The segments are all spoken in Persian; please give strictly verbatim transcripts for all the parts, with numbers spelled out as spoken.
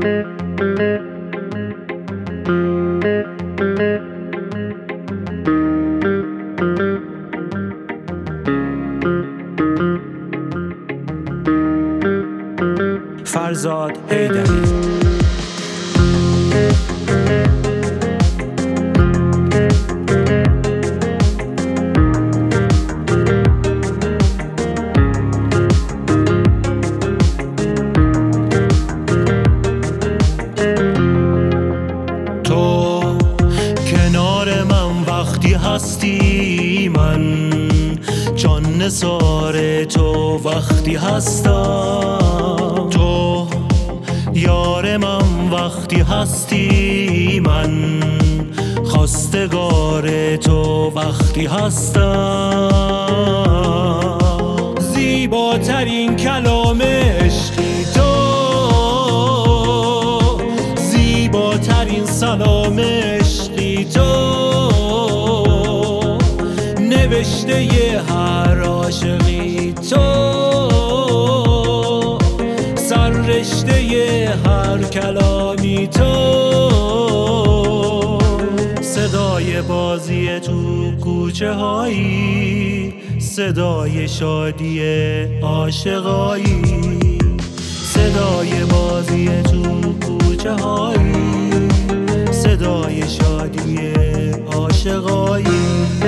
فرزاد حیدری. تو کنار من وقتی هستی، من جان نثار تو وقتی هستم. تو یار من وقتی هستی، من خواستگار تو وقتی هستم. زیباترین کلام عشقی تو، زیباترین سلام عشقی تو، نوشته ی هر عاشقی تو، سررشته ی هر کلامی تو. صدای بازی تو کوچه هایی، صدای شادی عاشقایی. صدای بازی تو کوچه هایی، صدای شادی عاشقایی.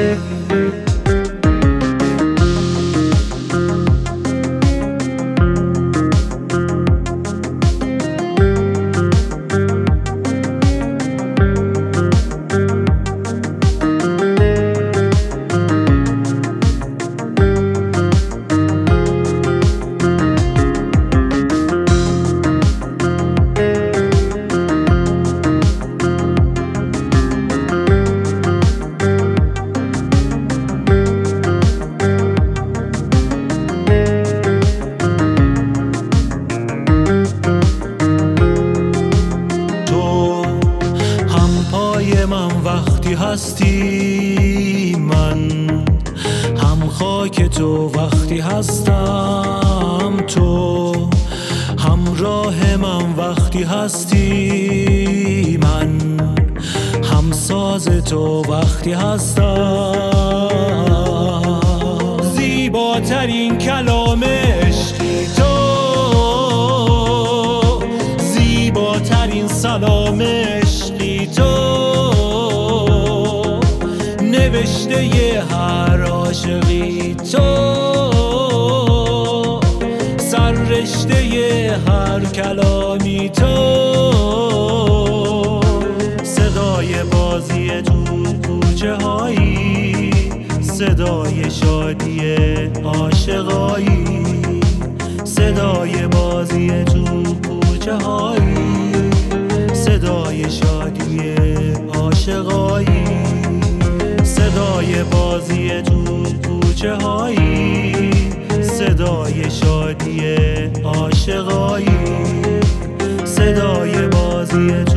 وقتی هستی، من هم خاک تو وقتی هستم. تو همراه من وقتی هستی، من هم ساز تو وقتی هستم. زیباترین کلام عشقی تو، زیباترین سلام عشقی تو، نوشته ی هر عاشقی تو، سررشته ی هر کلامی تو. صدای بازی تو کوچه هایی، صدای شادی عاشقایی. صدای بازی تو کوچه هایی، صدای شادی عاشقایی. صدای بازی تو کوچه هایی، صدای شادی عاشقایی. صدای بازی